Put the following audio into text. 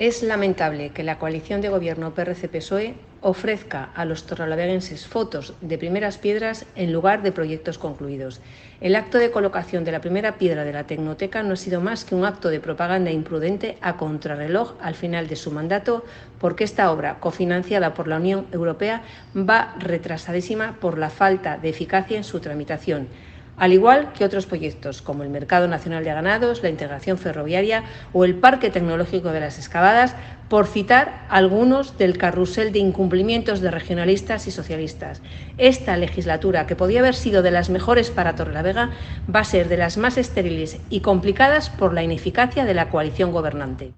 Es lamentable que la coalición de gobierno PRC-PSOE ofrezca a los torrelaveguenses fotos de primeras piedras en lugar de proyectos concluidos. El acto de colocación de la primera piedra de la Tecnoteca no ha sido más que un acto de propaganda imprudente a contrarreloj al final de su mandato, porque esta obra, cofinanciada por la Unión Europea, va retrasadísima por la falta de eficacia en su tramitación, al igual que otros proyectos como el Mercado Nacional de Ganados, la integración ferroviaria o el Parque Tecnológico de las Excavadas, por citar algunos del carrusel de incumplimientos de regionalistas y socialistas. Esta legislatura, que podía haber sido de las mejores para Torrelavega, va a ser de las más estériles y complicadas por la ineficacia de la coalición gobernante.